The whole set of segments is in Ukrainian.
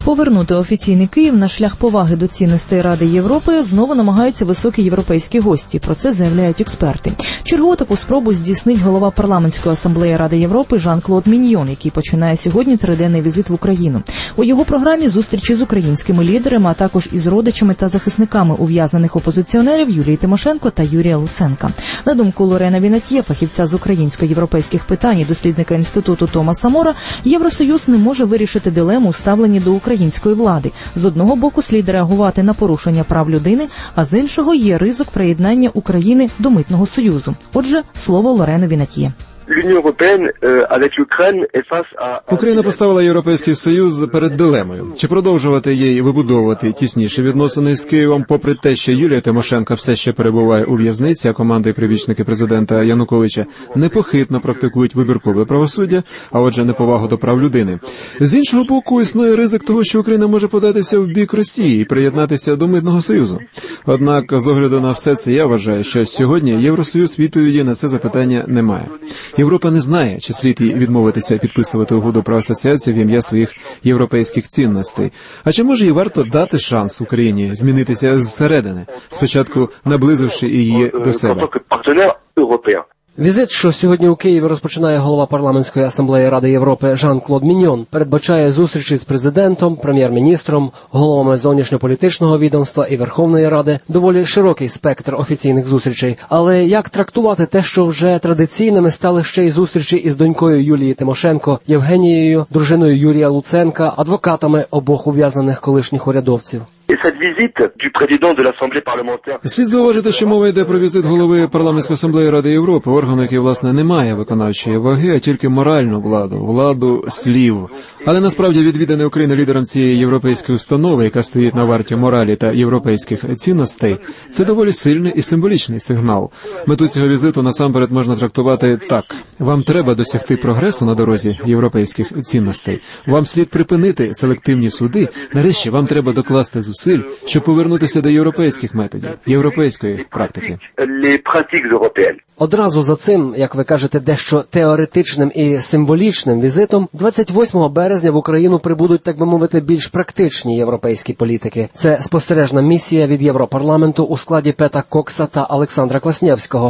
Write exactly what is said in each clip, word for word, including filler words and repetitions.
Повернути офіційний Київ на шлях поваги до цінностей Ради Європи знову намагаються високі європейські гості. Про це заявляють експерти. Чергову таку спробу здійснить голова парламентської асамблеї Ради Європи Жан-Клод Міньйон, який починає сьогодні триденний візит в Україну. У його програмі зустрічі з українськими лідерами, а також із родичами та захисниками ув'язнених опозиціонерів Юлії Тимошенко та Юрія Луценка. На думку Лорена Вінатьє, фахівця з українсько-європейських питань і дослідника інституту Томаса Мора, Євросоюз не може вирішити дилему у ставленні до української влади. З одного боку слід реагувати на порушення прав людини, а з іншого є ризик приєднання України до Митного союзу. Отже, слово Лорени Вінатьє. Україна поставила Європейський Союз перед дилемою. Чи продовжувати їй вибудовувати тісніші відносини з Києвом, попри те, що Юлія Тимошенко все ще перебуває у в'язниці, а команда і прибічники президента Януковича непохитно практикують вибіркове правосуддя, а отже неповагу до прав людини. З іншого боку, існує ризик того, що Україна може податися в бік Росії і приєднатися до Митного союзу. Однак, з огляду на все це, я вважаю, що сьогодні Євросоюз відповіді на це запитання не має. Європа не знає, чи слід їй відмовитися підписувати угоду про асоціацію в ім'я своїх європейських цінностей. А чи може і варто дати шанс Україні змінитися зсередини, спочатку наблизивши її до себе? Візит, що сьогодні у Києві розпочинає голова парламентської асамблеї Ради Європи Жан-Клод Міньйон, передбачає зустрічі з президентом, прем'єр-міністром, головами зовнішньополітичного відомства і Верховної Ради, доволі широкий спектр офіційних зустрічей. Але як трактувати те, що вже традиційними стали ще й зустрічі із донькою Юлії Тимошенко, Євгенією, дружиною Юрія Луценка, адвокатами обох ув'язнених колишніх урядовців? Слід зауважити, що мова йде про візит голови парламентської асамблеї Ради Європи, органу, який, власне, не має виконавчої ваги, а тільки моральну владу, владу слів. Але насправді відвідане України лідером цієї європейської установи, яка стоїть на варті моралі та європейських цінностей, це доволі сильний і символічний сигнал. Мету цього візиту насамперед можна трактувати так. Вам треба досягти прогресу на дорозі європейських цінностей. Вам слід припинити селективні суди. Нарешті вам треба докласти зусиль, щоб повернутися до європейських методів, європейської практики. Одразу за цим, як ви кажете, дещо теоретичним і символічним візитом, двадцять восьмого березня в Україну прибудуть, так би мовити, більш практичні європейські політики. Це спостережна місія від Європарламенту у складі Пета Кокса та Олександра Квасневського.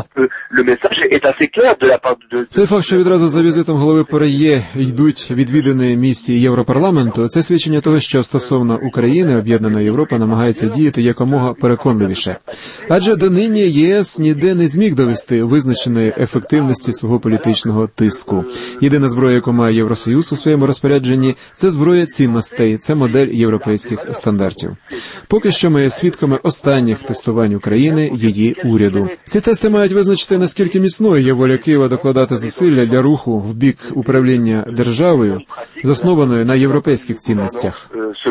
Той факт, що відразу за візитом голови ПАРЄ йдуть відвідини місії Європарламенту, це свідчення того, що стосовно України об'єднана Європа намагається діяти якомога переконливіше. Адже донині ЄС ніде не зміг довести визначеної ефективності свого політичного тиску. Єдина зброя, яку має Євросоюз у своєму розпорядженні, це зброя цінностей, це модель європейських стандартів. Поки що ми є свідками останніх тестувань України, її уряду. Ці тести мають визначити, наскільки міцною є воля Києва докладати зусилля для руху в бік управління державою, заснованою на європейських цінностях.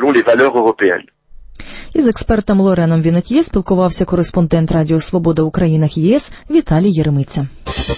Із експертом Лореном Вінатьє спілкувався кореспондент Радіо Свобода у країнах ЄС Віталій Єремиця.